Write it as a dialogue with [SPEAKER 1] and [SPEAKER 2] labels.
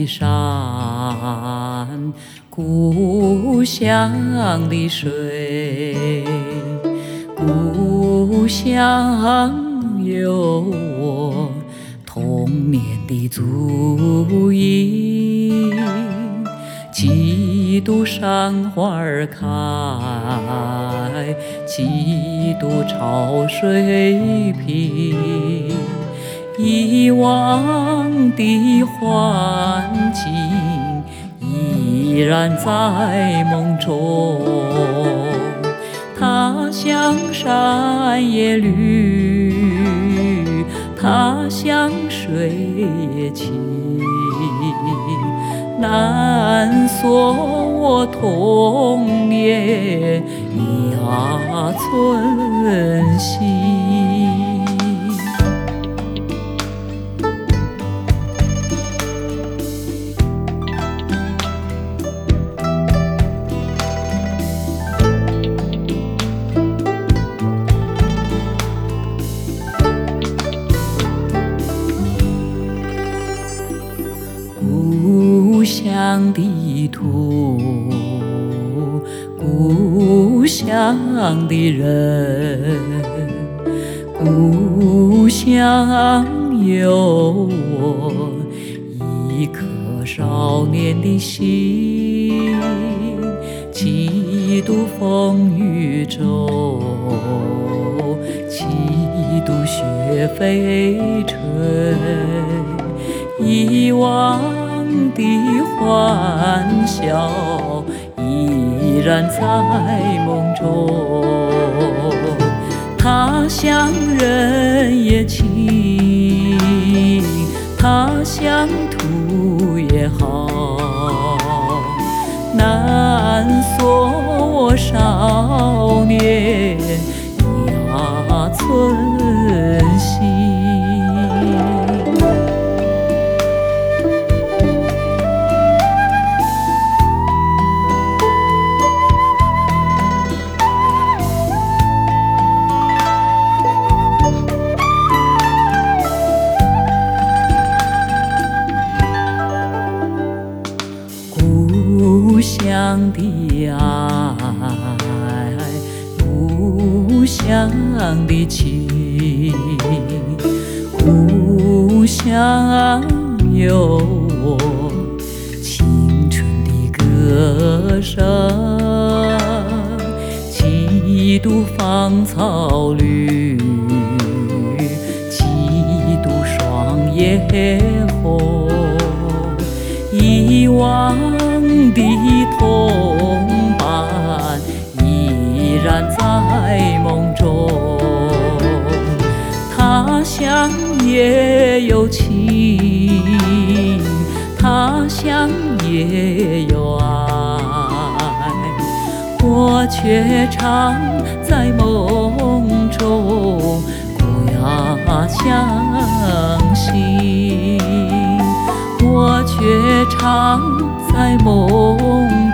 [SPEAKER 1] 的山，故乡的水，故乡有我童年的足印。几度山花开，几度潮水平，以往的环境依然在梦中。他乡山也绿，他乡水也清，难锁我童年呀寸心。故乡的土，故乡的人，故乡有我一颗少年的心。几度风雨中，几度雪飞春，以往的欢笑依然在梦中。他乡人也亲，他乡土也好，难锁我少年呀寸心。故乡的爱，故乡的情，故乡有我青春的歌声。几度芳草绿，几度霜叶红，以往的同伴依然在梦中。他乡也有情，他乡也有爱，我却常在梦中故乡心。我却常在梦